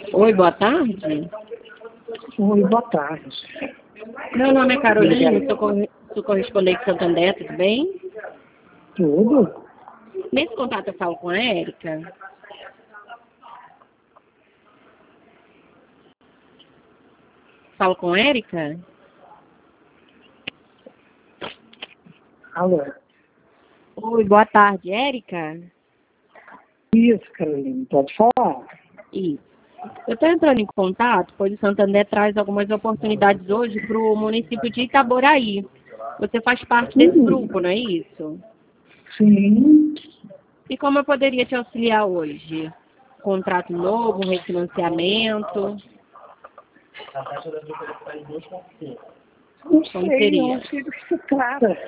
Oi, boa tarde. Oi, boa tarde. Meu nome é Carolina, sou correspondente de Santander, tudo bem? Tudo? Nesse contato eu falo com a Érica. Falo com a Érica? Alô? Oi, boa tarde, Érica? Isso, Carolina, pode falar. Isso. Eu estou entrando em contato, pois o Santander traz algumas oportunidades hoje para o município de Itaboraí. Você faz parte desse grupo, não é isso? Sim. E como eu poderia te auxiliar hoje? Contrato novo, um refinanciamento? Não Como sei, seria? não sei do que se trata.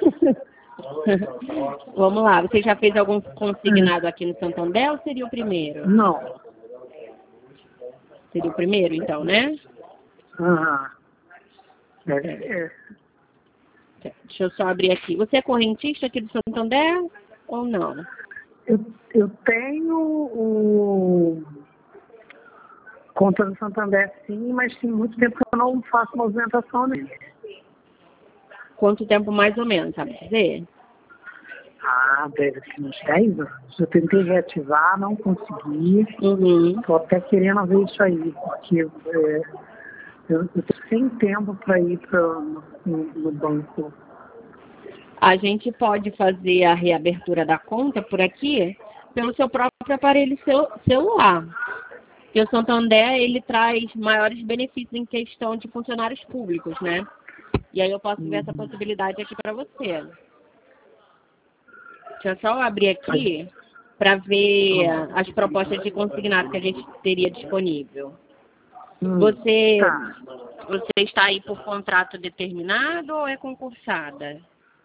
Vamos lá, você já fez algum consignado aqui no Santander ou seria o primeiro? Não. Seria o primeiro, então, né? Ah, deve ser. Deixa eu só abrir aqui. Você é correntista aqui do Santander ou não? Eu tenho o conta do Santander, sim, mas tem muito tempo que eu não faço movimentação nele. Quanto tempo mais ou menos, sabe dizer? Ah, deve ser uns 10 anos. Eu tentei reativar, não consegui. Uhum. Estou até querendo ver isso aí, porque eu estou sem tempo para ir no banco. A gente pode fazer a reabertura da conta por aqui pelo seu próprio aparelho celular. Porque o Santander, ele traz maiores benefícios em questão de funcionários públicos, né? E aí eu posso ver essa possibilidade aqui para você. Deixa eu só abrir aqui para ver as propostas de consignado que a gente teria disponível. Você Tá. está aí por contrato determinado ou é concursada?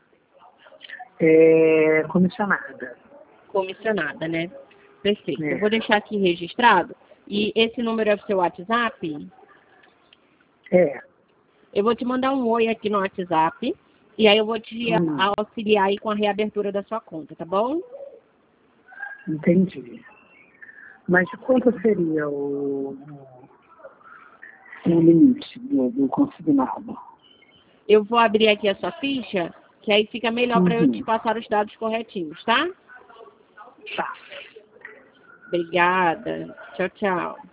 É comissionada. Comissionada, né? Perfeito. É. Eu vou deixar aqui registrado. E esse número é o seu WhatsApp? É. Eu vou te mandar um oi aqui no WhatsApp. E aí eu vou te auxiliar aí com a reabertura da sua conta, tá bom? Entendi. Mas de quanto seria o limite do consignado? Eu vou abrir aqui a sua ficha, que aí fica melhor para eu te passar os dados corretinhos, tá? Tá. Obrigada. Tchau, tchau.